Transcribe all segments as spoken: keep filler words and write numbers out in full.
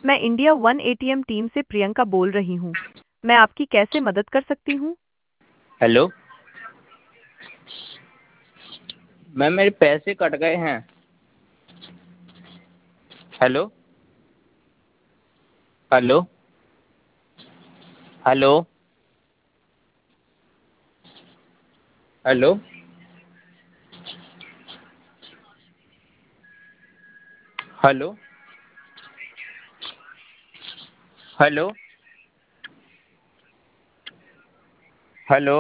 मैं India one ATM team से प्रियंका बोल रही हूँ। मैं आपकी कैसे मदद कर सकती हूँ? हेलो मैम, मेरे पैसे कट गए हैं। Hello hello hello hello hello hello hello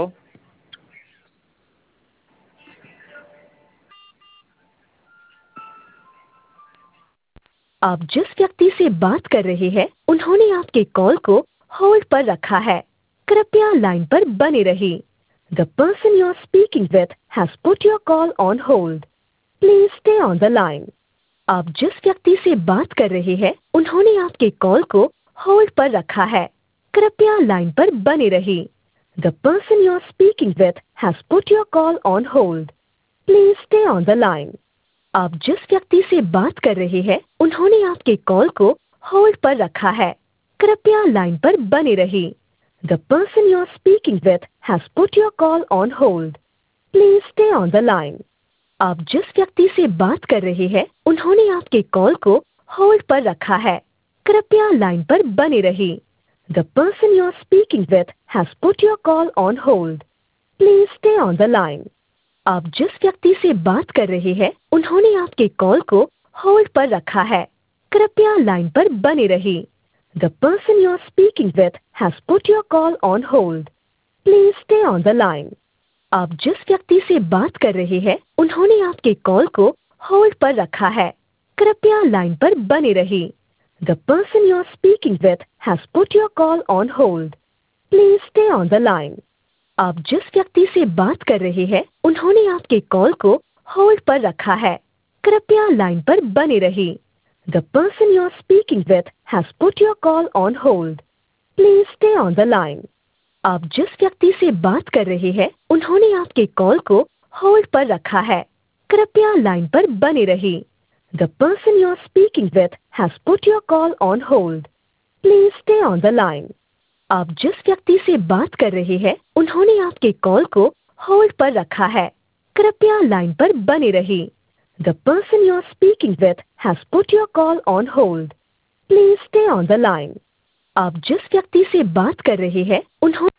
आप जिस व्यक्ति से बात कर रहे हैं उन्होंने आपके कॉल को होल्ड पर रखा है। कृपया लाइन पर बने रहिए। The person you are speaking with has put your call on hold. Please stay on the line. आप जिस व्यक्ति से बात कर रहे हैं उन्होंने आपके कॉल को होल्ड पर रखा है। कृपया लाइन पर बने रहिए। The person you are speaking with has put your call on hold. Please stay on the line. आप जिस व्यक्ति से बात कर रहे हैं उन्होंने आपके कॉल को होल्ड पर रखा है। कृपया लाइन पर बने रहिए। The person you are speaking with has put your call on hold. Please stay on the line. आप जिस व्यक्ति से बात कर रहे हैं उन्होंने आपके कॉल को होल्ड पर रखा है। कृपया लाइन पर बने रहिए। The person you are speaking with has put your call on hold. Please stay on the line. आप जिस व्यक्ति से बात कर रहे हैं उन्होंने आपके कॉल को होल्ड पर रखा है। कृपया लाइन पर बने रहिए। The person you are speaking with has put your call on hold. Please stay on the line. आप जिस व्यक्ति से बात कर रहे हैं उन्होंने आपके कॉल को होल्ड पर रखा है। कृपया लाइन पर बने रहिए। The person you are speaking with has put your call on hold. Please stay on the line. आप जिस व्यक्ति से बात कर रहे हैं उन्होंने आपके कॉल को होल्ड पर रखा है। कृपया लाइन पर बने रहिए। The person you are speaking with has put your call on hold. Please stay on the line. आप जिस व्यक्ति से बात कर रहे हैं उन्होंने आपके कॉल को होल्ड पर रखा है। कृपया लाइन पर बने रहिए। The person you are speaking with has put your call on hold. Please stay on the line. आप जिस व्यक्ति से बात कर रहे हैं उन्होंने आपके कॉल को होल्ड पर रखा है। कृपया लाइन पर बने रहिए। The person you are speaking with has put your call on hold. Please stay on the line. आप जिस व्यक्ति से बात कर रहे हैं उन्होंने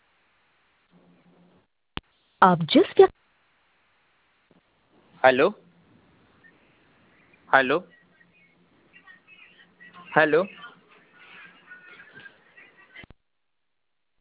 आप जिस व्यक्ति हेलो हेलो हेलो